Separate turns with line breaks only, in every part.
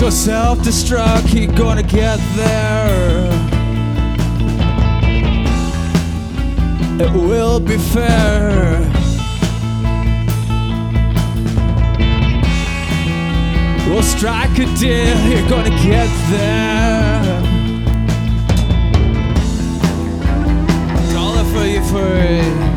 Go self-destruct, you're gonna get there. It will be fair. We'll strike a deal, you're gonna get there. Calling for you free.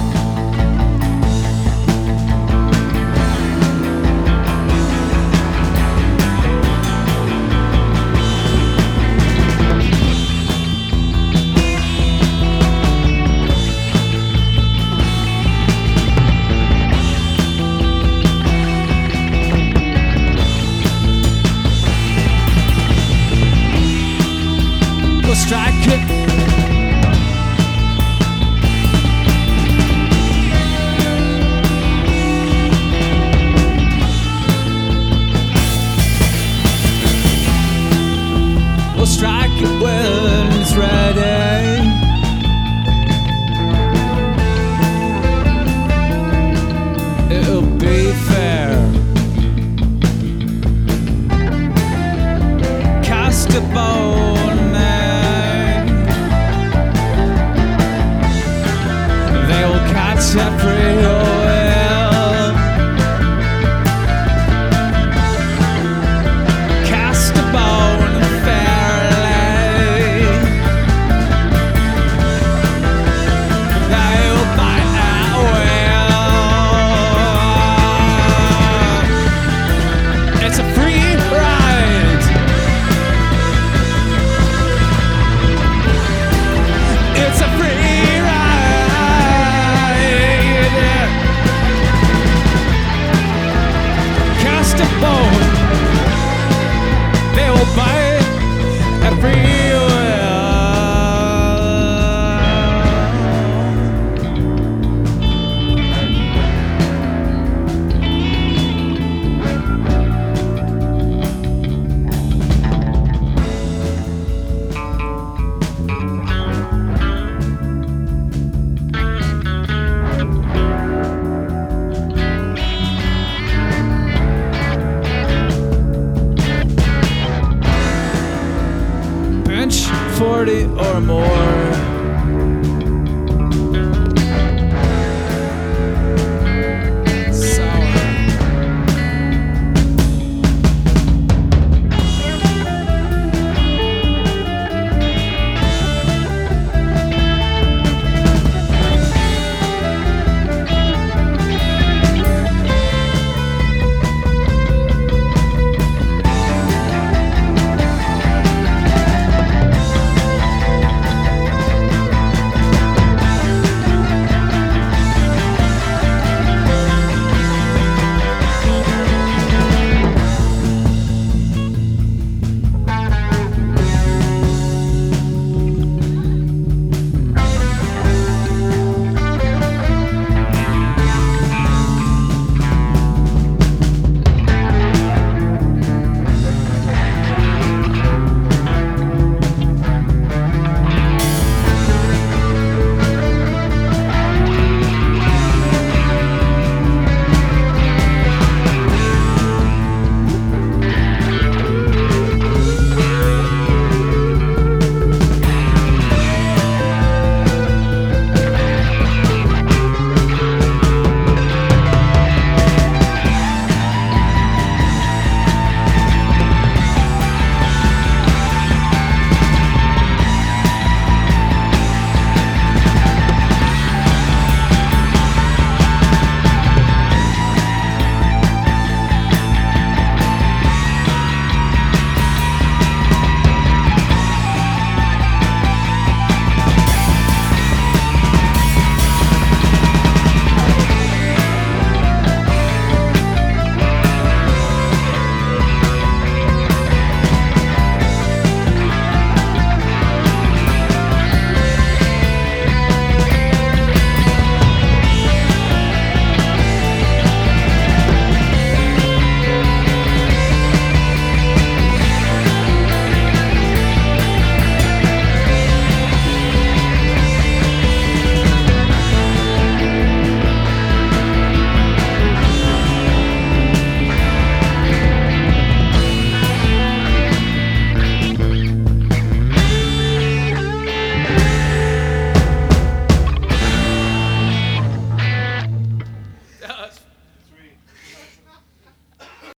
Strike it. We'll strike it when it's ready. It'll be fair. Cast a bone. Separate oil. Cast a bone fairly. They'll bite at will. It's a free ride. It's a free ride. They will bite everywhere. Bench 40 or more.